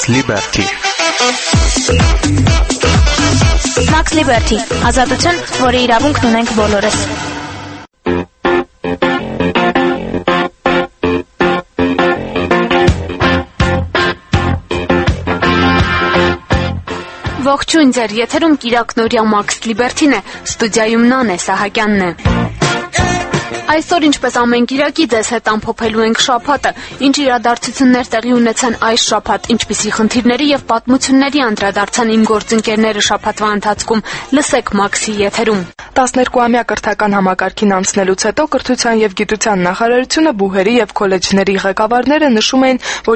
Liberty Max Liberty, ազատություն, որի իրավունքն ունենք բոլորս։ Ողջույն ձեր, եթերում Կիրակնորյա Max Liberty-ն է, ստուդիայում Նանե Սահակյանն է։ Այսօր ինչպես ամեն կիրակի ձեզ հետ ամփոփելու ենք շաբաթը, ինչ իրադարձություններ տեղի ունեցան այս շաբաթ, ինչպիսի խնդիրների եւ պատմությունների անդրադարձան իմ գործընկերները շաբաթվա ընթացքում, լսեք Մաքսի եթերում։ 12-ամյա կրթական համակարգին անցնելուց հետո կրթության եւ գիտության նախարարությունը բուհերի եւ քոլեջների ղեկավարները նշում էին, որ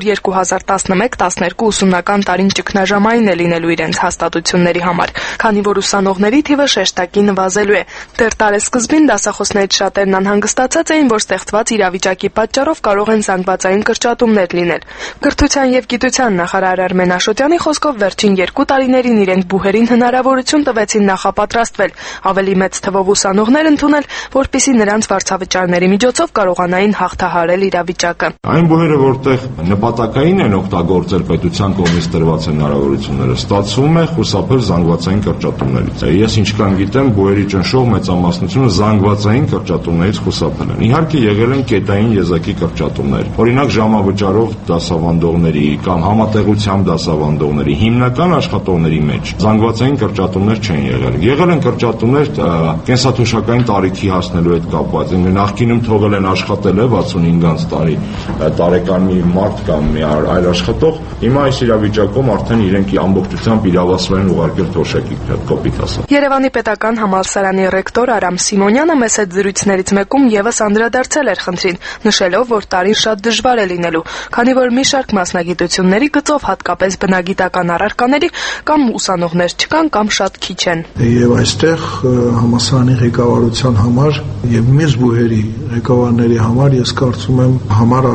2011-12 ուսումնական տարին ճգնաժամային է լինելու իրենց հաստատությունների համար, քանի որ ուսանողների թիվը շեշտակի նվազելու է։ Դեռ տարեսկզբին դասախոսներից շատերն անհանգստացած էին, որ ստեղծված իրավիճակի պատճառով կարող են զանգվածային կրճատումներ լինել։ Կրթության եւ գիտության նախարար Արմեն Աշոտյանի խոսքով վերջին 2 տարիներին իրենք բուհերին հնարավորություն տվեցին նախապատրաստվել, ավելի մեծ թվով ուսանողներ ընդունել, որպեսզի նրանց վարձավճարների միջոցով կարողանային հաղթահարել իրավիճակը։ Այն բուհերը, որտեղ նպատակային են օգտագործել պետության կողմից տրված հնարավորությունները, ստացվում է խուսափել զանգվածային կրճատումներից։ Ես ինչքան գիտեմ, բուհերի ճնշող մեծամասնությունը զանգվածային կրճատումներից խուսափել են։ Իհարկե եղել են կետային եզակի կրճատումներ, օրինակ ժամավճարով դասավանդողների կամ համատեղությամբ դասավանդողների, հիմնական աշխատողների մեջ զանգվածային կրճատումներ չեն եղել։ Եղել են կրճատումներ կենսաթոշակային տարիքի հասնելու հետ կապված, նախկինում թողել են աշխատել 65 տարի տարեկան մի մարդ կամ մի այլ աշխատող, հիմա այս իրավիճակում արդեն իրենք ամբողջությամբ իրավասվել են ուղարկել թոշակի, կոպիտ ասած։ Երևանի պետական համալսարանի ռեկտոր Արամ Սիմոնյանը մեծ զրույցներից մեկում եւս անդրադարձել էր խնդրին, նշելով, որ տարին շատ դժվար է լինելու, քանի որ մի շարք մասնագիտությունների գծով հատկապես բնագիտական առարկաների կամ ուսանողներ չկան կամ շատ քիչ են։ Եվ այստեղ համալսարանի ղեկավարության համար եւ մյուս բուհերի ղեկավարների համար ես կարծում եմ համար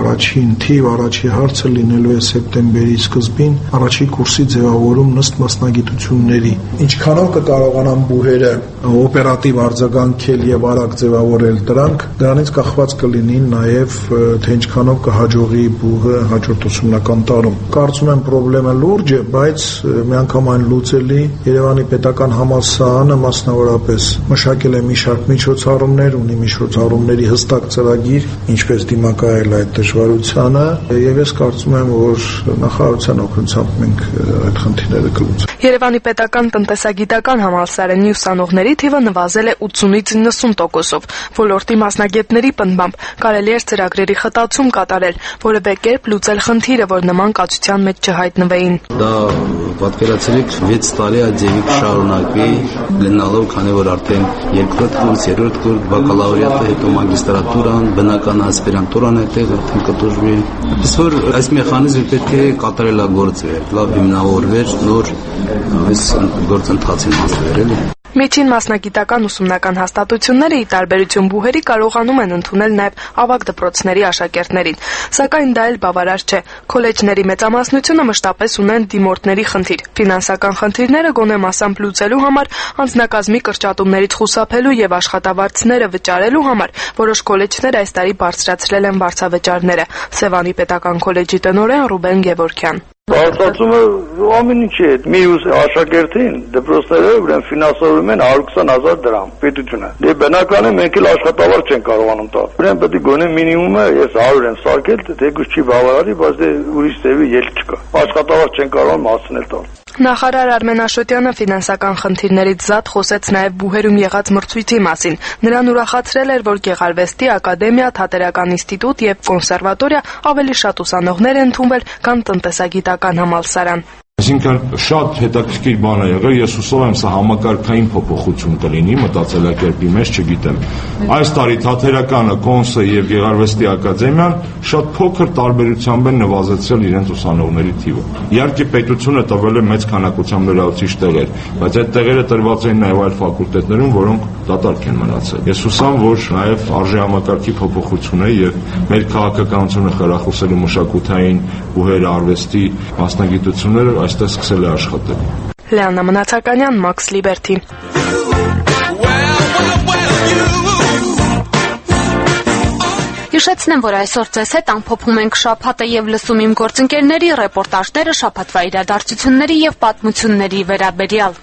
առաջի հարցը լինելու է սեպտեմբերի սկզբին առաջի կուրսի ձևավորում ըստ մասնագիտությունների։ Ինչքանով կկարողանան բուհերը օպերատիվ արձագանքել եւ արագ ձևավորել դրանից կախված կլինի նաեւ թե ինչքանով կհաջողի բուհը հաջորդ ուսումնական տարում։ Կարծում եմ խնդրեմը լուրջ է, բայց միանգամայն լուծելի։ Երևանի պետական համալսարանը մասնավորապես մշակել է մի շարք միջոցառումներ, ունի միջոցառումների հստակ ծրագիր, ինչպես դիմակայել այդ դժվարությանը, եւ ես կարծում եմ, որ նախարարության օգնությամբ մենք այդ խնդիրները կլուծենք։ Երևանի պետական տնտեսագիտական համալսարանի ուսանողների թիվը նվազել է 80-ից 90%-ով։ Ոլորտի մասնագետների պնդմամբ կարելի էր ծրագրերի խտացում կատարել, որևէ կերպ լուծել խնդիրը, որ նման կացության մեջ չհայտնվեին։ Դա պատկերացրեք 6 տարի այդ ձևի կշարունակվի լինելով, քանի որ արդեն 2-րդ կուրս, 3-րդ կուրս, բակալավրիատը, հետո մագիստրատուրան, բնական ասպիրանտուրան այդտեղ արդեն կտուժվի։ Իսկ որ այս մեխանիզմը պետք է կատարելագործվեր, լավ հիմնավորվեր, նոր այս գործընթացին հասնվեր։ Միջին մասնագիտական ուսումնական հաստատությունները ի տարբերություն բուհերի կարողանում են ընդունել նաև ավագ դպրոցների աշակերտներին, սակայն դա էլ բավարար չէ։ Քոլեջների մեծամասնությունը մշտապես ունեն դիմորդների խնդիր, ֆինանսական խնդիրները գոնե մասամբ լուծելու համար, անձնակազմի կրճատումներից խուսափելու եւ աշխատավարձները վճարելու համար որոշ քոլեջներ այս տարի բարձրացրել են վարձավճարները։ Սևանի պետական քոլեջի տնօրեն Ռուբեն Գևորքյան։ Բարձրացումը ամեն ինչի է։ Մի աշակերտին դպրոցները ուրեմն ֆինանսավորում են 120,000 դրամ պետությունը։ Դե բնական է մենք էլ աշխատավարձ չեն կարողանում տալ։ Ուրեմն պետք է գոնե մինիմումը ես 100 եմ սարքել, թեկուզ չի բավարարի, բայց դե ուրիշ ձևի ելք չկա։ Աշխատավարձ չեն կարողանում հասնել տալ։ Նախարար Արմեն Աշոտյանը ֆինանսական խնդիրներից զատ խոսեց նաև բուհերում եղած մրցույթի մասին։ Նրան ուրախացրել էր, որ Գեղարվեստի ակադեմիա, Թատերական ինստիտուտ եւ կոնսերվատորիա ավելի շատ ուսանողներ են ընդունվել, քան տնտեսագիտական համալսարան։ Այսինքն շատ հետաքրքիր բան է եղել, ես հուսով եմ սա համակարգային փոփոխություն կլինի մտածելակերպի մեջ, չգիտեմ։ Այս տարի Թատերականը, Կոնսը եւ Գեղարվեստի ակադեմիան շատ փոքր տարբերությամբ են նվազեցրել իրենց ուսանողների թիվը։ Իհարկե պետությունը տվել է մեծ քանակությամբ լրացուցիչ տեղեր, բայց այդ տեղերը տրված են նաեւ այլ ֆակուլտետներում, որոնք դատարկ են մնացել։ Ես հուսամ, որ նաեւ արժի համակարգի փոփոխություն է եւ մեր քաղաքականությունը խրախուսելու մշակութային բուհեր արվեստի մասնագիտությունները այստեղ սկսել է աշխատել։ Լեանա Մնացականյան, Max Liberty։ Հիշեցնեմ, որ այսօր ձեզ հետ ամփոփում ենք շաբաթը եւ լսում իմ գործընկերների ռեպորտաժները շաբաթվա իրադարձությունների եւ պատմությունների վերաբերյալ։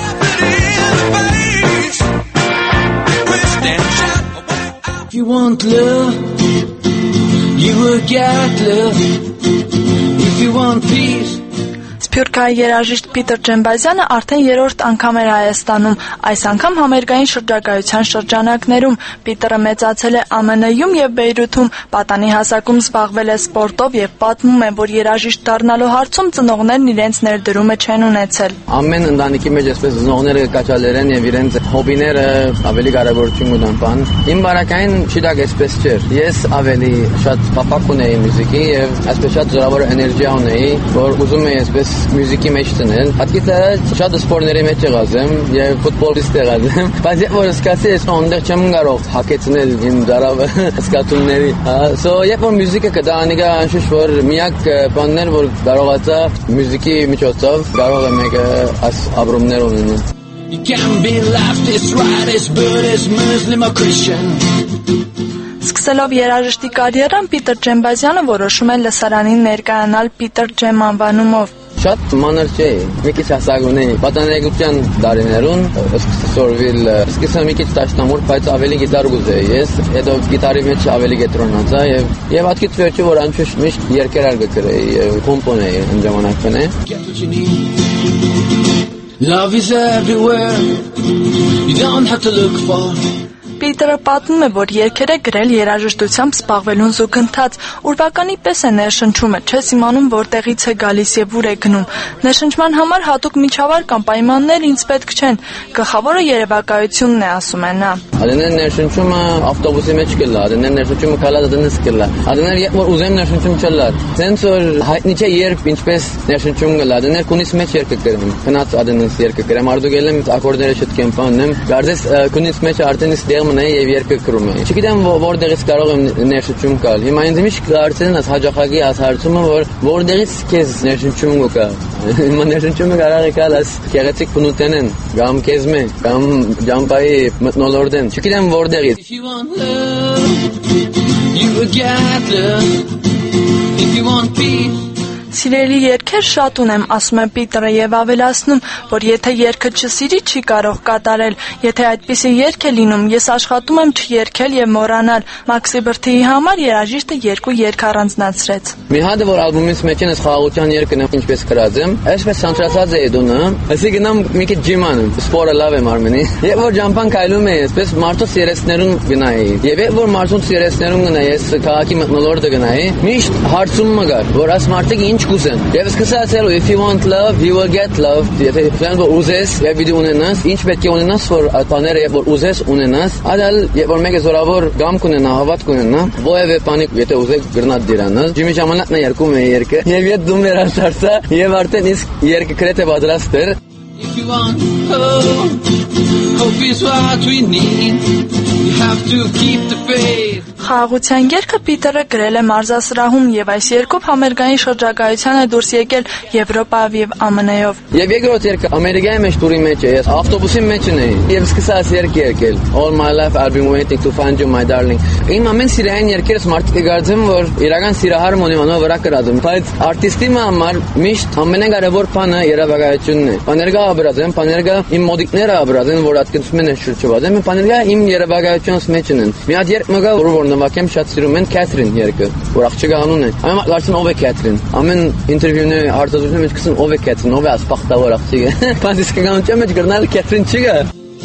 If you want love, you will get love. If you want peace. Սփյուռքահայ երաժիշտ Պիտեր Ջեմբազյանը արդեն երրորդ անգամ էր Հայաստանում, այս անգամ համերգային շրջագայության շրջանակներում։ Պիտերը մեծացել է ԱՄՆ-ում եւ Բեյրութում, պատանի հասակում զբաղվել է սպորտով եւ պատմում է, որ երաժիշտ դառնալու հարցում ծնողներն իրենց ներդրումը չեն ունեցել։ Ամեն ընտանիքի մեջ այսպես ծնողները կաչալեր են եւ իրենց հոբիները ավելի կարեւորություն ունեն բան։ Իմ բարակային շիտակ այսպես չէր։ Ես ավելի շատ պապակ ունեի մյուզիկի եւ այսպես շատ զորավոր էներգիա ունեի, որ ուզում էի այսպես մյուզիկի մեջ տնել։ Պատկից շատ սպորտների մեջ եղած եմ եւ ֆուտբոլիստ եղած եմ, բայց որ սկսեցի ես այնտեղ չեմ կարող հակեցնել իմ դարավը սկատունների։ So երբ որ մյուզիկը կդանիգա անշուշտ որ միակ բանն էր որ կարողացա մյուզիկի միջոցով կարող եմ եկը աս ապրումներ ունենալ։ You can be leftist, rightist, Buddhist, Muslim or Christian. Սկսելով երաժշտի կարիերան Պիտեր Ջեմբազյանը որոշում է լսարանին ներկայանալ Պիտեր Ջեմ անվանումով։ Շատ մանր չէ, մի քիչ հասակ ունեի, պատանեկության դարիներուն սկսորվել, սկսա մի քիչ տաշնամուր, բայց ավելի գիտար գուզեի ես, հետո գիտարի մեջ ավելի գետրոնացա եւ ատքից վերջը որ անշուշտ միշտ երկերար գկրեի եւ կոմպոնեի այն ժամանակն է։ Love is everywhere. You don't have to look for. Պիտերը պատմում է, որ երգեր է գրել երաժշտությամբ զբաղվելուն զուգընթաց, ուրվականի պես է ներշնչումը, չես իմանում որտեղից է գալիս եւ ուր է գնում։ Ներշնչման համար հատուկ միջավայր կամ պայմաններ ինձ պետք չեն, գլխավորը երևակայությունն է, ասում է նա։ Adenen ներշնչումը ավտոբուսի մեջ կլա, adenen ներշնչումը կալա դենս կլա։ Adenen երբ որ ուզեմ ներշնչում չլար։ Սենսոր հայտնի չէ երբ ինչպես ներշնչում կլա, adenen քունից մեջ երգը գրեմ։ Քնած adenen երգը գրեմ, արդյոք եմ ակորդները շտկեմ բանեմ։ Գարձես քունից մեջ արդեն իսկ մնա եւ երկը կրում է։ Չգիտեմ որտեղից կարող եմ ներշնչում գալ։ Հիմա ինձ միշտ կարծեն աս հաջողակի աս հարցումը որ որտեղից քեզ ներշնչում կա։ Հիմա ներշնչումը կարող է գալ աս գեղեցիկ բնութենեն, կամ քեզմե, կամ ջամպայի մտնոլորդեն։ Չգիտեմ որտեղից։ If you want love, you will get love. If you want peace. Սիրելի երգեր շատ ունեմ, ասում է Պիտերը եւ ավելացնում, որ եթե երգը չսիրի, չի կարող կատարել։ Եթե այդպիսի երգ է լինում, ես աշխատում եմ չերգել եւ մոռանալ։ Մաքսի Բրթիի համար երաժիշտը երկու երգ առանձնացրեց։ Մի հատ որ ալբոմից մեջ են խաղաղության երգն է, ինչպես գրած եմ, այսպես ցանտրացած է դոնը, այսինքն մի քիչ ջիման, սպորը լավ եմ արմենի։ Եվ որ ջամփան կայլում է, այսպես մարդու սիրեցներուն գնայի։ Եվ որ մարդու սիրեցներուն գնայի, ես քաղաքի մտնոլորտը գնայի, միշտ հարցում մը գար, որ աս մարդիկ ինչ կուզեն։ Եվ սկսացել if you want love, you will get love։ Եթե որ ուզես, եւ դու ունենաս, ինչ պետք է ունենաս, որ բաները եւ որ ուզես ունենաս, այլ եւ որ մեկը զորավոր գամ կունենա, հավատ կունենա, ովևէ բանի եթե ուզեք գրնատ դիրանալ։ Ջիմի ժամանակն է երկում է երկը։ Եվ իդ դու մեր ասարսա, եւ արդեն իսկ երկը քրեթե պատրաստ էր։ If you want hope is what we need. You have to keep the faith. Խաղաղության երգը Պիտերը գրել է մարզասրահում եւ այս երկով համերգային շրջագայության է դուրս եկել Եվրոպայով եւ ԱՄՆ-ով։ Եվ երկրորդ երգը Ամերիկայի մեջ տուրի մեջ է, ես ավտոբուսի մեջ էի եւ սկսած երգ երգել։ All my life I've been waiting to find you my darling։ Իմ ամեն սիրային երգերս մարդիկ գարձեմ, որ իրական սիրահար մոնիմանով վրա կրածեմ, բայց արտիստի համար միշտ ամենակարևոր բանը երևակայությունն է։ Բաներգա աբրազեմ, բաներգա իմ մոդիկները աբրազեն, որ ատկնցում են շրջովածեմ, բաներգա իմ երևակայությունս մեջ են։ Մի հատ երգ մգա որ նվակեմ շատ սիրում են Քեթրին երգը, որ աղջիկը անուն է։ Ամեն կարծեն ով է Քեթրին։ Ամեն ինտերվյուների հարցազրույցի մեջ կսեն ով է Քեթրին, ով է ասպախտավոր աղջիկը։ Բայց իսկ գանչեմ մեջ գրնալ Քեթրին չկա։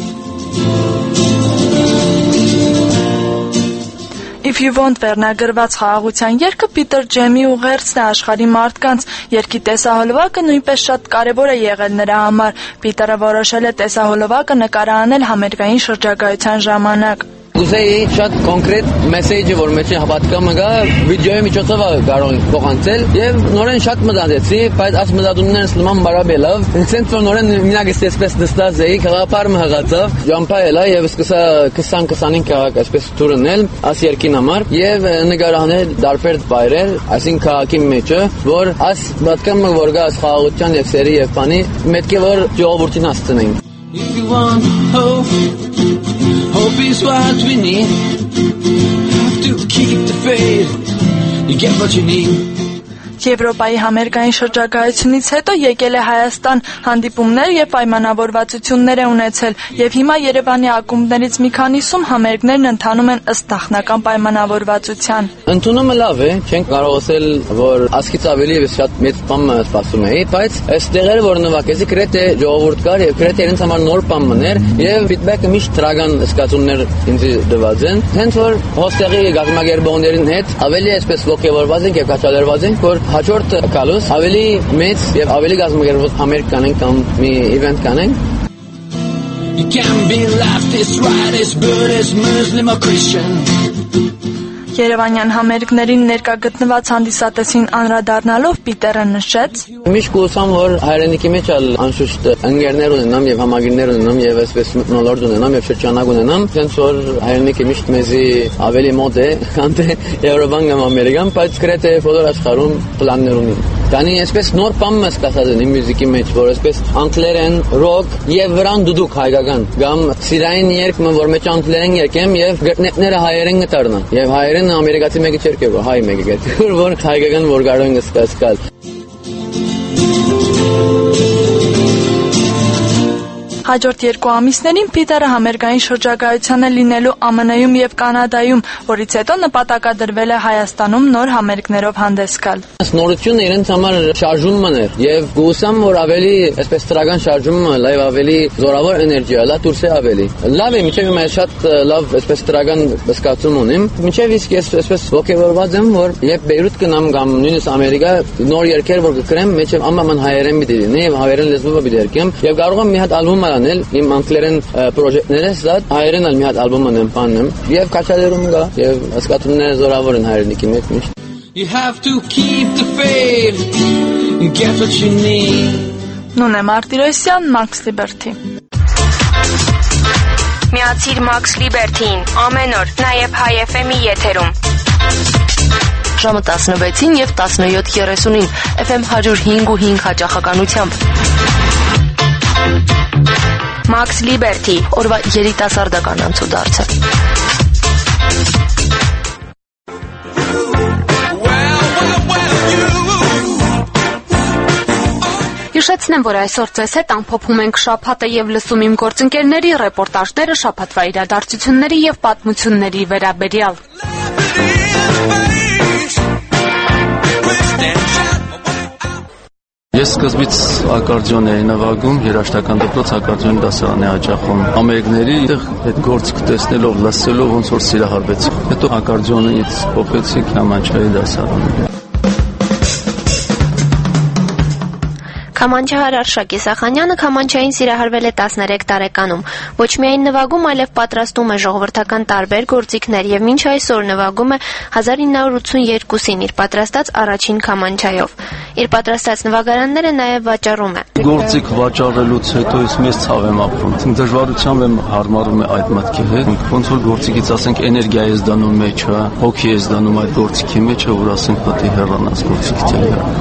If you want վերնագրված խաղաղության երգը Պիտեր Ջեմի ուղերձն է աշխարհի մարդկանց։ Երգի տեսահոլովակը նույնպես շատ կարևոր է եղել նրա համար։ Պիտերը որոշել է տեսահոլովակը նկարահանել համերգային շրջագայության ժամանակ։ Ուզեի շատ կոնկրետ մեսեջը որ մեջ հավատկամը գա վիդեոյի միջոցով կարող փոխանցել եւ նորեն շատ մտածեցի, բայց այս մտածումներս նման բարաբելով, ինքնից որ նորեն մինագ էսպես նստած էի, քաղաքարը հղացավ, ջամփայելա եւ սկսա 20-25 քաղաք այսպես տուրնել աս երկին համար եւ նկարահանել դարբեր բայրեր, այսինքն քաղաքի մեջը, որ աս պատկամը որ գա խաղաղության եւ սերի եւ բանի, պետք է որ ժողովրդին հասցնենք։ If you want hope is what we need. to keep the faith. You get what you need. Եվրոպայի համերգային շրջագայությունից հետո եկել է Հայաստան, հանդիպումներ եւ պայմանավորվածություններ է ունեցել եւ հիմա Երևանի ակումբներից մի քանիսում համերգներն ընթանում են ըստ նախնական պայմանավորվածության։ Ընդունումը լավ է, չենք կարող ասել, որ ասկից ավելի շատ մեծ բան սպասում էի, բայց այս տեղերը որ նվագեցի գրեթե ժողովուրդ կար եւ գրեթե իրենց համար նոր բան մներ եւ ֆիդբեքը միշտ դրական զգացումներ ինձ տված են։ Հենց որ հոստերի գազམ་ագերբողներին հետ ավելի այսպես ողջավորված ենք եւ կաչալերված ենք, որ հաջորդ գալուց ավելի մեծ եւ ավելի գազམ་ագերբող համերգ կանենք կամ մի իվենտ կանենք։ You can be leftist, rightist, Buddhist, Muslim or Christian. Երևանյան համերգներին ներկա գտնված հանդիսատեսին անդրադառնալով Պիտերը նշեց. Միշտ կուսամ որ հայրենիքի մեջ անշուշտ ընկերներ ունենամ եւ համագիրներ ունենամ եւ այսպես մտնոլորտ ունենամ եւ շրջանակ ունենամ, հենց որ հայրենիքը միշտ մեզի ավելի մոտ է, քան թե Եվրոպան կամ Ամերիկան, բայց գրեթե բոլոր աշխարհում պլաններ ունի։ Կանի այսպես նոր բան ես կասած են մյուզիկի մեջ, որ այսպես անգլերեն, ռոք եւ վրան դուդուկ հայկական, կամ սիրային երգ, որ մեջ անգլերեն երգեմ եւ գրտնեները հայերեն գտարնա։ Եվ հայերեն ամերիկացի մեկը չէր կերպ, հայ մեկը գետի, որ հայկական որ կարող են սկսկալ։ Հաջորդ 2 ամիսներին Պիտերը համերգային շրջագայության է լինելու ԱՄՆ-ում եւ Կանադայում, որից հետո նպատակադրվել է Հայաստանում նոր համերգներով հանդես գալ։ Նորությունը իրենց համար շարժումն է եւ գուսամ որ ավելի այսպես տրական շարժումը լավ ավելի զորավոր էներգիա լա դուրս է ավելի։ Լավ է, միջև իմ շատ լավ այսպես տրական զգացում ունեմ։ Միջև իսկ ես այսպես ողջավորված եմ, որ երբ Բեյրութ գնամ կամ նույնիսկ Ամերիկա նոր երգեր որ կգրեմ, միջև ամեն հայերեն պիտի լինի եւ հայերեն լեզվով պիտի երգեմ եւ կարող եմ մի հատ ալբոմ անել իմ անգլերեն պրոջեկտներս զատ հայերեն ալ մի հատ ալբոմ անեմ բանեմ եւ կաչալերում գա եւ զգացումները զորավոր են հայրենիքի մեջ միշտ։ You have to keep the faith and get what you need. Նունե Մարտիրոսյան, Max Liberty։ Միացիր Max Liberty-ին ամեն օր, նաև Հայ FM-ի եթերում։ Ժամը 16-ին եւ 17:30-ին FM 105.5 հաճախականությամբ։ Max Liberty, օրվա երիտասարդական անցուդարձը։ Հիշեցնեմ, որ այսօր ձեզ հետ ամփոփում ենք շաբաթը եւ լսում իմ գործընկերների ռեպորտաժները շաբաթվա իրադարձությունների եւ պատմությունների վերաբերյալ։ Ես սկզբից ակարդեոն էի նվագում, երաժշտական դպրոց ակարդեոնի դասարան է հաճախում։ Համերգների այդտեղ այդ գործիքը տեսնելով, լսելով ոնց որ սիրահարվեցի։ Հետո ակարդեոնից փոխեցի Քամանչայի դասարան։ Քամանչահար Արշակ Իսախանյանը քամանչային սիրահարվել է 13 տարեկանում։ Ոչ միայն նվագում, այլև պատրաստում է ժողովրդական տարբեր գործիքներ եւ մինչ այսօր նվագում է 1982-ին իր պատրաստած առաջին քամանչայով։ Իր պատրաստած նվագարանները նաեւ վաճառում է։ Գործիք վաճառելուց հետո ես մեծ ցավ եմ ապրում։ Դժվարությամբ եմ հարմարում այդ մտքի հետ։ Ոնց որ գործիքից ասենք էներգիա ես դնում մեջը, հոգի ես դնում այդ գործիքի մեջը, որ ասենք պետք է հեռանաս գործիքից։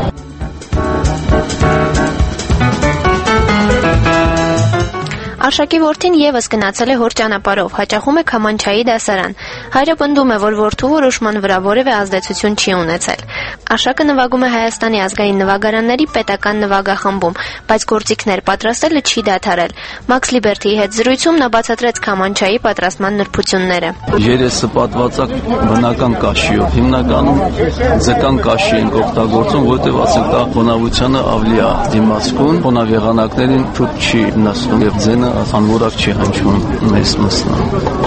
Արշակի որդին եւս գնացել է հոր ճանապարհով, հաճախում է քամանչայի դասարան։ Հայրը պնդում է, որ որդու որոշման վրա որևէ ազդեցություն չի ունեցել։ Արշակը նվագում է Հայաստանի ազգային նվագարանների պետական նվագախմբում, բայց գործիքներ պատրաստելը չի դադարել։ Max Liberty-ի հետ զրույցում նա բացատրեց քամանչայի պատրաստման նրբությունները։ Երեսը պատվածակ բնական կաշիով, հիմնականում ձկան կաշի են օգտագործում, որտեղ ասենք դա խոնավությանը ավելի է դիմացկուն, խոնավ եղանակներին շուտ չի նստում եւ ձենը անորակ չի հնչում մեզ մսնան։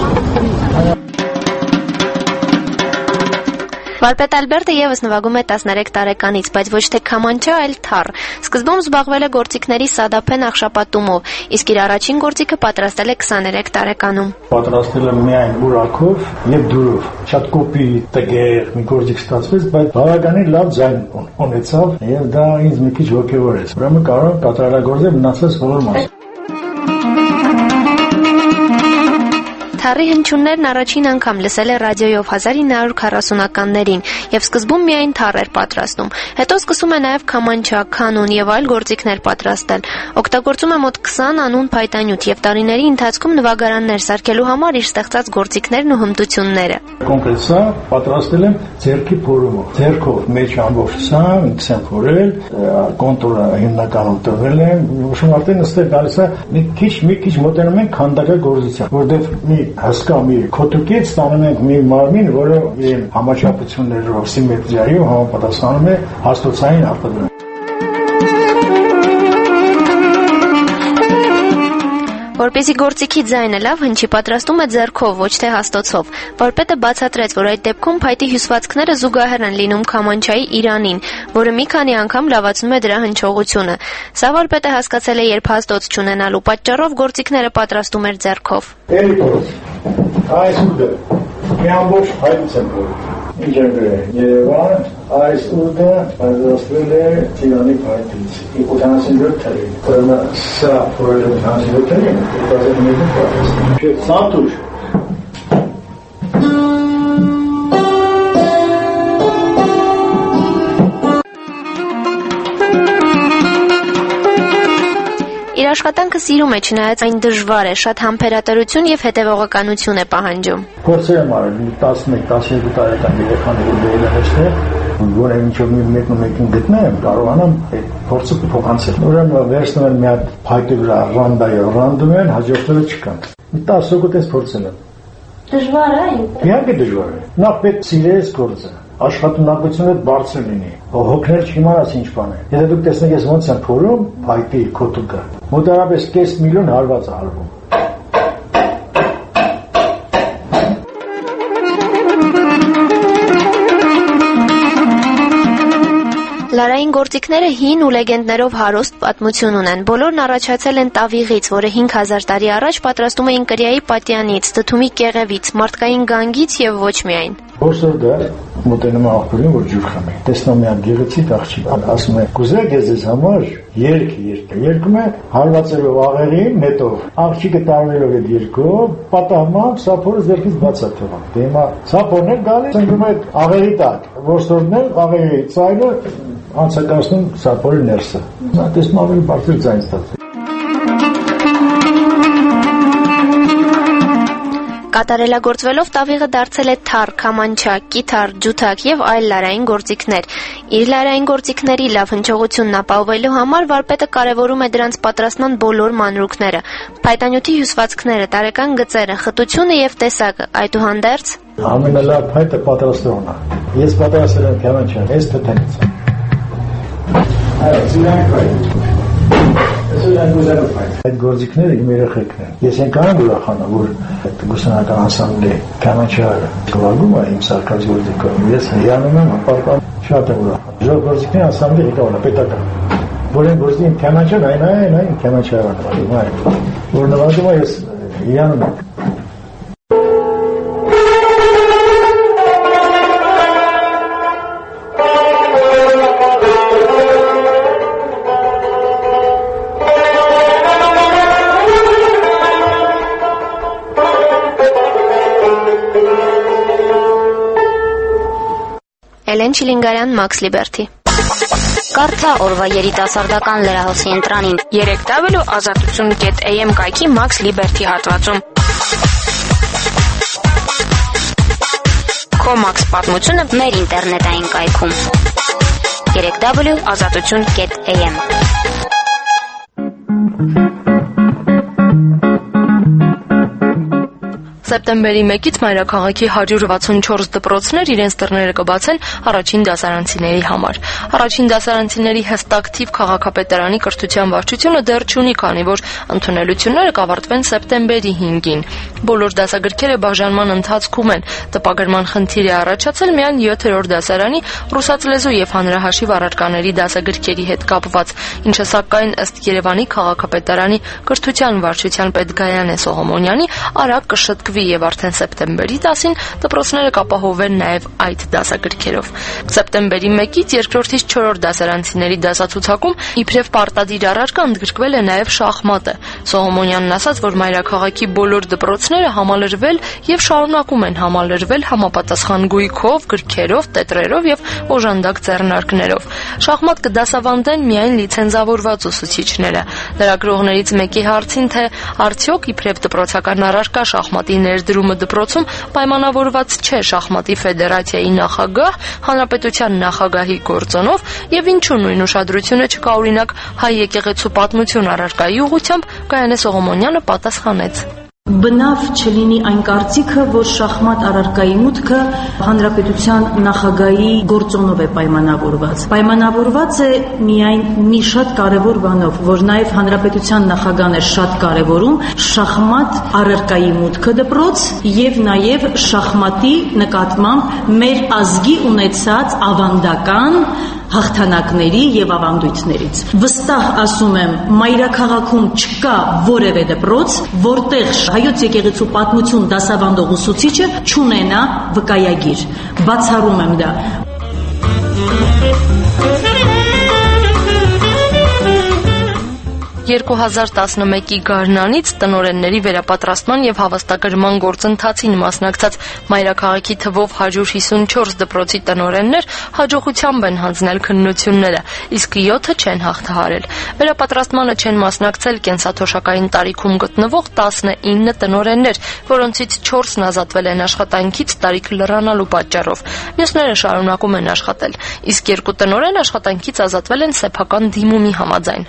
Վարպետ Ալբերտը եւս նվագում է 13 տարեկանից, բայց ոչ թե քամանչա, այլ թառ։ Սկզբում զբաղվել է գործիքների սադափեն աղշապատումով, իսկ իր առաջին գործիքը պատրաստել է 23 տարեկանում։ Պատրաստել եմ միայն ուրախով եւ դուրով։ Շատ կոպիտ տգեր մի գործիք ստացվեց, բայց բավականին լավ ձայն ունեցավ եւ դա ինձ մի քիչ ոգևորեց։ Ուրեմն կարող եմ կատարելագործել մնացած բոլոր մասը։ Թառի հնչյուններն առաջին անգամ լսել է ռադիոյով 1940-ականներին եւ սկզբում միայն թառ էր պատրաստում։ Հետո սկսում է նաեւ քամանչա, կանոն եւ այլ գործիքներ պատրաստել։ Օգտագործում է մոտ 20 անուն փայտանյութ եւ տարիների ընթացքում նվագարաններ սարքելու համար իր ստեղծած գործիքներն ու հմտությունները։ Կոնկրետ սա պատրաստել եմ ձեռքի փորումով։ Ձեռքով մեջ ամբողջ սա ինքս եմ փորել, կոնտուրը հիմնականում տվել եմ, ուսում արդեն ըստեղ գալիս է մի քիչ մոտենում ենք քանդակա գործության, որտեղ մի հսկա մի քոտուկից ստանում ենք մի մարմին, որը իր համաչափություններով սիմետրիայով համապատասխանում է հաստոցային արտադրության։ Որպեսզի գործիքի ձայնը լավ հնչի, պատրաստում է ձեռքով, ոչ թե հաստոցով։ Վարպետը բացատրեց, որ այդ դեպքում փայտի հյուսվածքները զուգահեռ են լինում քամանչայի իրանին, որը մի քանի անգամ լավացնում է դրա հնչողությունը։ Սա վարպետը հասկացել է, երբ հաստոց չունենալու պատճառով գործիքները պատրաստում էր ձեռքով։ Այս ուդը մի ամբողջ փայտից եմ փորում։ Երևան այս ուդը պատրաստվել է Տիրանի փայտից 87 թվականին։ Ուրեմն սա փորել եմ 87 թվականին, 2001 թվականին։ Սանտուր Իր աշխատանքը սիրում է, չնայած այն դժվար է, շատ համբերատարություն եւ հետեւողականություն է պահանջում։ Փորձեր եմ արել 11-12 տարեկան երեխաների դերերով, որ այնչով մեկին գտնեմ, կարողանամ այդ փորձը փոխանցել։ Ուրեմն վերցնում եմ մի հատ փայտի վրա ռանդայով ռանդում են, հաջորդները չկան։ 10 հոգուտես փորձել եմ։ Դժվար է։ Իհարկե դժվար է։ Նախ պետք սիրես գործը։ Աշխատունակությունը բարձր լինի, հոգներ չիմանաս ինչ բան է։ Եթե դուք տեսնեք ես ոնց եմ փորում, փայտի քոտուկը, մոտավորապես 5 միլիոն հարված է արվում։ Լարային գործիքները հին ու լեգենդներով հարուստ պատմություն ունեն։ Բոլորն առաջացել են տավիղից, որը 5000 տարի առաջ պատրաստում էին կրիայի պատյանից, դդումի կեղևից, մարդկային գանգից եւ ոչ միայն։ Որսով դա մոտենում է աղբորին, որ ջուր խմի։ Տեսնում եմ գեղեցիկ աղջիկ, ասում է՝ «Կուզեք ես ձեզ համար երկում է հարվածելով աղեղի նետով։ Աղջիկը տարվելով այդ երկով, պատահմամբ սափորը ձեռքից բաց է թողնում։ Դե հիմա սափորն է գալիս, ընկնում է աղեղի տակ, որսորդն էլ աղեղի ծայրը անցակացնում սափորի ներսը։ Նա տեսնում ավելի բարձր ձայն ստացվում։ Կատարելագործվելով տավիղը դարձել է թառ, քամանչա, կիթառ, ջութակ եւ այլ լարային գործիքներ։ Իր լարային գործիքների լավ հնչողությունն ապահովելու համար վարպետը կարևորում է դրանց պատրաստման բոլոր մանրուքները՝ փայտանյութի հյուսվածքները, տարեկան գծերը, խտությունը եւ տեսակը։ Այդուհանդերձ ամենալավ փայտը պատրաստողն է։ Ես պատրաստել եմ քամանչան, ես թթենից։ Այդ գործիքները իմ երեխեքն են։ Ես այնքան ուրախանա, որ այդ գուսանական անսամբլի քամանչարը գովագում է իմ սարքած գործիքով։ Ես հիանում եմ, ապարպան շատ եմ ուրախանում։ Ժող գործիքների անսամբլի եկավն է պետական։ Որ այն գործի իմ քամանչան, այն քամանչարան է։ Որ նվագում է, ես հիանում եմ։ Էլեն Չիլինգարյան, Մաքս Լիբերթի։ Կարդա օրվա երիտասարդական լրահոսի ընտրանին 3W azatutsun.am կայքի Մաքս Լիբերթի հատվածում։ Քո Մաքս պատմությունը մեր ինտերնետային կայքում 3W azatutsun.am։ Սեպտեմբերի 1-ից մայրաքաղաքի 164 դպրոցներ իրենց դռները կբացեն առաջին դասարանցիների համար։ Առաջին դասարանցիների հստակ թիվ քաղաքապետարանի կրթության վարչությունը դեռ չունի, քանի որ ընդունելությունները կավարտվեն սեպտեմբերի 5-ին։ Բոլոր դասագրքերը բաժանման ընթացքում են։ Տպագրման խնդիր է առաջացել միայն 7-րդ դասարանի ռուսաց լեզու եւ հանրահաշիվ առարկաների դասագրքերի հետ կապված, ինչը սակայն ըստ Երևանի քաղաքապետարանի կրթության վարչության պետ Գայանե Սողոմոնյանի արագ կշտկվի կսովորվի եւ արդեն սեպտեմբերի 10-ին դպրոցները կապահովեն նաեւ այդ դասագրքերով։ Սեպտեմբերի 1-ից 2-ից 4-րդ դասարանցիների դասացուցակում իբրև պարտադիր առարկա ընդգրկվել է նաեւ շախմատը։ Սողոմոնյանն ասաց, որ մայրաքաղաքի բոլոր դպրոցները համալրվել եւ շարունակում են համալրվել համապատասխան գույքով, գրքերով, տետրերով եւ օժանդակ ձեռնարկներով։ Շախմատ կդասավանդեն միայն լիցենզավորված ուսուցիչները։ Լրագրողներից մեկի հարցին, թե արդյոք իբրև դպրոցական առարկա շախմատի ներդրումը դպրոցում պայմանավորված չէ շախմատի ֆեդերացիայի նախագահ, հանրապետության նախագահի գործոնով եւ ինչու նույն ուշադրությունը չկա օրինակ հայ եկեղեցու պատմություն առարկայի ուղղությամբ, Գայանե Սողոմոնյանը պատասխանեց. Բնավ չլինի այն կարծիքը, որ շախմատ առարկայի մուտքը հանրապետության նախագահի գործոնով է պայմանավորված։ Պայմանավորված է միայն մի շատ կարևոր բանով, որ նաև հանրապետության նախագահն է շատ կարևորում շախմատ առարկայի մուտքը դպրոց եւ նաև շախմատի նկատմամբ մեր ազգի ունեցած ավանդական հաղթանակների եւ ավանդույթներից։ Վստահ ասում եմ, մայրաքաղաքում չկա որևէ դպրոց, որտեղ հայոց եկեղեցու պատմություն դասավանդող ուսուցիչը չունենա վկայագիր։ Բացառում եմ դա։ 2011-ի գարնանից տնօրենների վերապատրաստման եւ հավաստագրման գործընթացին մասնակցած մայրաքաղաքի թվով 154 դպրոցի տնօրեններ հաջողությամբ են հանձնել քննությունները, իսկ 7-ը չեն հաղթահարել։ Վերապատրաստմանը չեն մասնակցել կենսաթոշակային տարիքում գտնվող 19 տնօրեններ, որոնցից 4-ն ազատվել են աշխատանքից տարիք լրանալու պատճառով։ Մյուսները շարունակում են աշխատել, իսկ 2 տնօրեն աշխատանքից ազատվել են սեփական դիմումի համաձայն։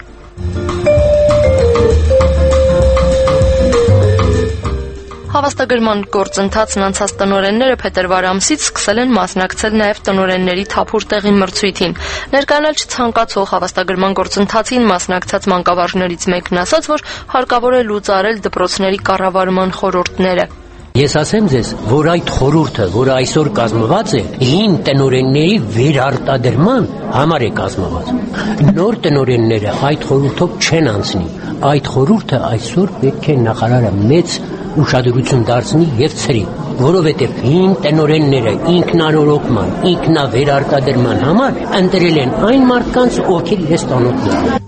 Հավաստագրման գործընթացն անցած տնօրենները փետրվար ամսից սկսել են մասնակցել նաև տնօրենների թափուր տեղի մրցույթին։ Ներկայանալ չցանկացող հավաստագրման գործընթացին մասնակցած մանկավարժներից մեկն ասաց, որ հարկավոր է լուծարել դպրոցների կառավարման խորհուրդները։ Ես ասեմ ձեզ, որ այդ խորհուրդը, որը այսօր կազմված է, հին տնօրենների վերարտադրման համար է կազմված։ Նոր տնօրենները այդ խորհուրդով չեն անցնի։ Այդ խորհուրդը այսօր պետք է նախարարը մեծ ուշադրություն դարձնի եւ ցրի, որովհետեւ հին տնօրենները ինքնանորոգման, ինքնավերարտադրման համար ընտրել են այն մարդկանց, ովքեր իրենց տանոթ են։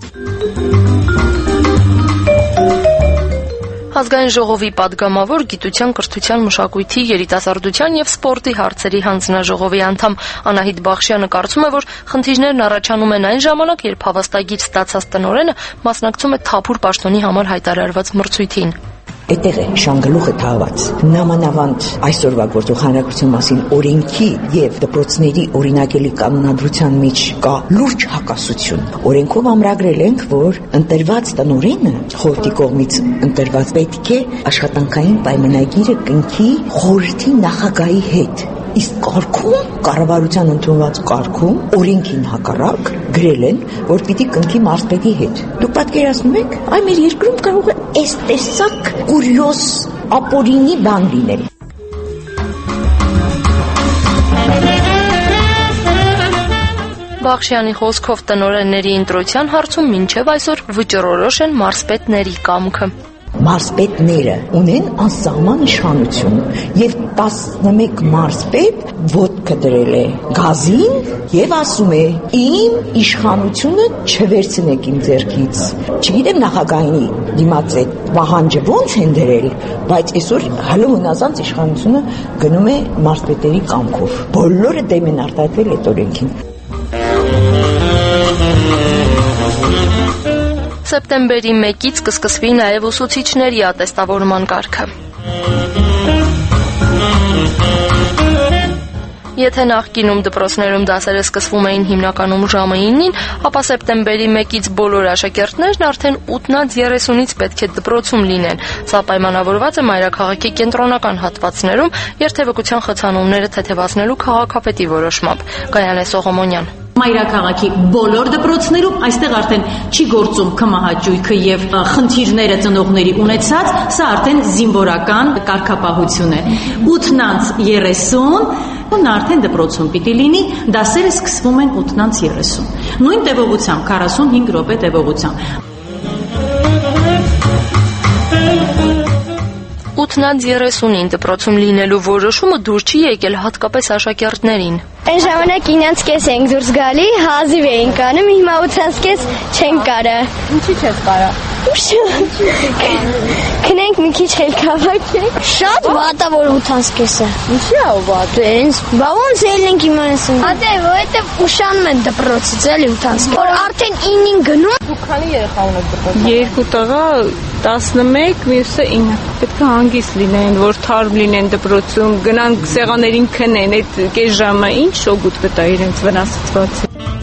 Ազգային ժողովի падգամավոր գիտության, կրթության, մշակույթի, երիտասարդության եւ սպորտի հարցերի հանձնաժողովի անդամ Անահիտ Բախշյանը կարծում է, որ խնդիրներն առաջանում են այն ժամանակ, երբ հավաստագիր ստացած տնօրենը մասնակցում է թափուր պաշտոնի համար հայտարարված մրցույթին։ Այդտեղ է շանգալուխը թաղված։ Նամանավանդ այսօրվա գործող հանրակրթության մասին օրենքի եւ դպրոցների օրինակելի կանոնադրության մեջ կա լուրջ հակասություն։ Օրենքով ամրագրել ենք, որ ընտրված տնօրենը խորհրդի կողմից ընտրված պետք է աշխատանքային պայմանագիրը կնքի խորհրդի նախագահի հետ։ Իսկ կարգում, կառավարության ընդունված կարգում, օրենքին հակառակ գրել են, որ պիտի կնքի մարզպետի հետ։ Դուք պատկերացնում եք, այ մեր երկրում կարող է այս տեսակ կուրիոզ ապօրինի բան լինել։ Բախշյանի խոսքով տնօրենների ընտրության հարցում մինչև այսօր վճռորոշ են մարզպետների կամքը։ Մարզպետները ունեն անսահման իշխանություն եւ 11 մարզպետ ոտքը դրել է գազին եւ ասում է իմ իշխանությունը չվերցնեք իմ ձեռքից։ Չգիտեմ նախագահի դիմաց այդ պահանջը ոնց են դրել, բայց այսօր հալու հնազանց իշխանությունը գնում է մարզպետերի կամքով։ Բոլորը դեմ են արտահայտվել այդ օրենքին։ Սեպտեմբերի 1-ից կսկսվի նաև ուսուցիչների ատեստավորման կարգը։ Եթե նախկինում դպրոցներում դասերը սկսվում էին հիմնականում ժամը 9-ին, ապա սեպտեմբերի 1-ից բոլոր աշակերտներն արդեն 8-30-ից պետք է դպրոցում լինեն։ Սա պայմանավորված է մայրաքաղաքի կենտրոնական հատվածներում երթևեկության խցանումները թեթևացնելու քաղաքապետի որոշմամբ։ Գայանե Սողոմոնյան։ Մայրաքաղաքի բոլոր դպրոցներում այստեղ արդեն չի գործում քմահաճույքը եւ խնդիրները ծնողների ունեցած, սա արդեն զինվորական կարգապահություն է։ 8-30 նա արդեն դպրոցում պիտի լինի, դասերը սկսվում են 8-30։ Նույն տևողությամբ 45 րոպե տևողությամբ։ 8-ից 30-ին դպրոցում լինելու որոշումը դուր չի եկել հատկապես աշակերտներին։ Այն ժամանակ 9:30 ենք դուրս գալի, հազիվ էինք անում, հիմա 8:30 չենք կարա։ Ինչի՞ չես կարա։ Քնենք մի քիչ էլ քաղաքենք։ Շատ վատ է որ 8:30-ը։ Ինչի՞ է վատ։ Բա ոնց ելնենք իմանասın։ Ադե, որովհետև ուշանում են դպրոցից էլի 8:30։ Որ արդեն 9-ին գնում։ Դուք քանի երեխա ունեք դպրոցում։ 2 տղա, 11, մյուսը 9։ Պետք է հանգիստ լինեն, որ թարմ լինեն դպրոցում, գնան սեղաներին քնեն, այդ կես ժամը ինչ շոգուտ կտա իրենց վնասեցված։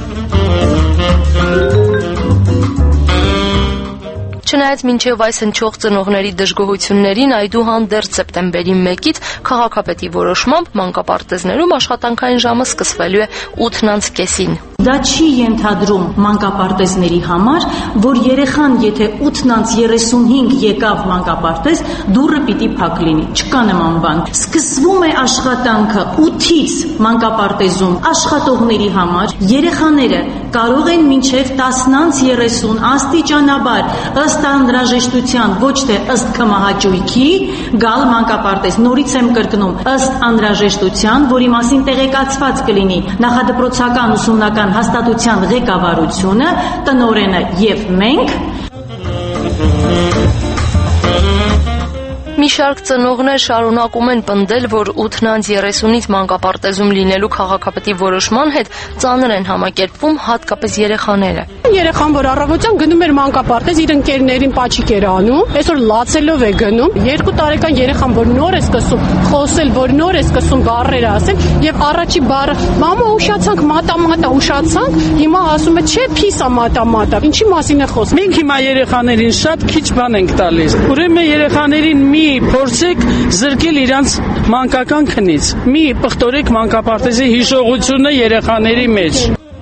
Չնայած մինչև այս հնչող ծնողների դժգոհություններին այդուհանդերձ սեպտեմբերի 1-ից քաղաքապետի որոշմամբ մանկապարտեզներում աշխատանքային ժամը սկսվելու է 8:30-ին։ Դա չի ենթադրում մանկապարտեզների համար, որ երեխան եթե 8:35 եկավ մանկապարտեզ, դուռը պիտի փակ լինի, չկա նման բան։ Սկսվում է աշխատանքը 8-ից մանկապարտեզում աշխատողների համար, երեխաները կարող են մինչև 10:30 աստիճանաբար ըստ անհրաժեշտության, ոչ թե ըստ կմահաճույքի գալ մանկապարտեզ։ Նորից եմ կրկնում, ըստ անհրաժեշտության, որի մասին տեղեկացված կլինի նախադպրոցական ուսումնական հաստատության ղեկավարությունը, տնօրենը եւ մենք։ Մի շարք ծնողներ շարունակում են պնդել, որ 8:30-ից մանկապարտեզում լինելու քաղաքապետի որոշման հետ ծանր են համակերպվում հատկապես երեխաները։ Երեխան, որ առավոտյան գնում էր մանկապարտեզ, իր ընկերներին պաչիկ էր անում, այսօր լացելով է գնում։ 2 տարեկան երեխան, որ նոր է սկսում խոսել, որ նոր է սկսում բառեր ասել, եւ առաջի բառը «մամա, ուշացանք, մատամատա, ուշացանք», հիմա ասում է «չէ, փիսա մատամատա»։ Ինչի մասին է խոսքը։ Մենք հիմա երեխաներին շատ քիչ բան ենք տալիս։ Ուրեմն երեխաներին մի փորձեք զրկել իրանց մանկական քնից։ Մի պղտորեք մանկապարտեզի հիշողությունը երեխաների մեջ։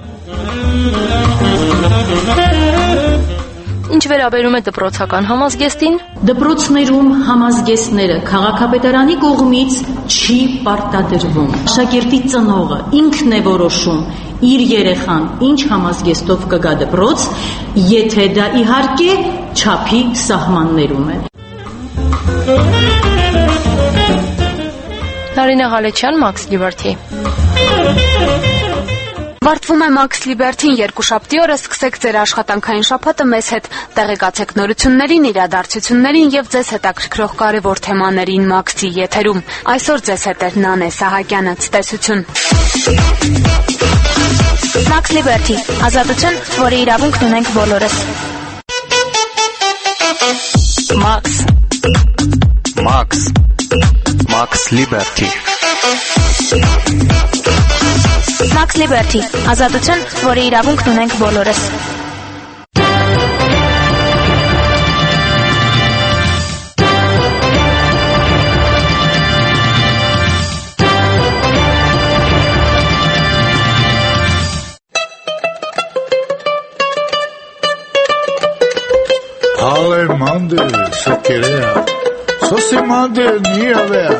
Ինչ վերաբերում է դպրոցական համազգեստին, դպրոցներում համազգեստները քաղաքապետարանի կողմից չի պարտադրվում։ Աշակերտի ծնողը ինքն է որոշում իր երեխան ինչ համազգեստով կգա դպրոց, եթե դա իհարկե չափի սահմաններում է։ Նարինե Ղալեչյան, Max Liberty։ Վարտվում է Max Liberty-ին երկուշաբթի օրը, սկսեք ձեր աշխատանքային շաբաթը մեզ հետ, տեղեկացեք նորություններին, իրադարձություններին եւ ձեզ հետաքրքրող կարևոր թեմաներին Max-ի եթերում։ Այսօր ձեզ հետ է Նանե Սահակյանը, ցտեսություն։ Max Liberty, ազատություն, որի իրավունքն ունենք բոլորս։ Max Liberty։ Max Liberty, ազատություն, որի իրավունքն ունենք բոլորս։ Mande, se querea. Sosi mande, ni avea.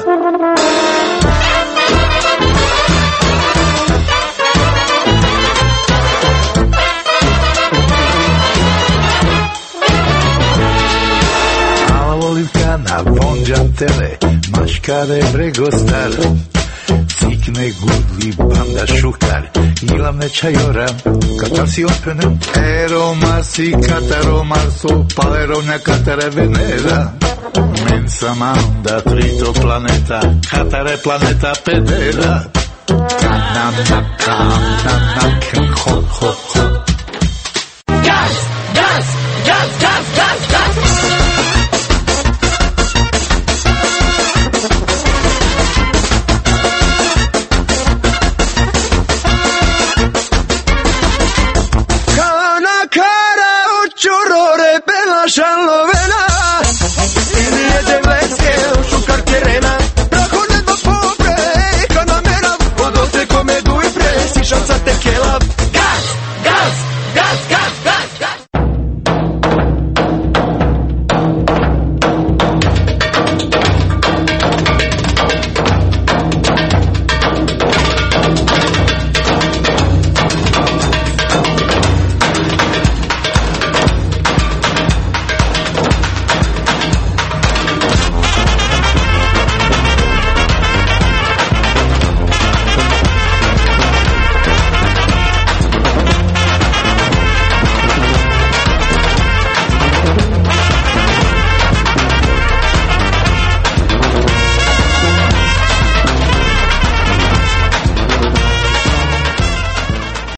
Avolivkana, vonjantele, maškare bregostar. Cikne gudli banda šukar, ilamne čajora, katarsi openu. Eromasi, kataromaso, palerona katare venera. Mensa manda, trito planeta, katare planeta pedera. Kananaka, ho, ho, ho.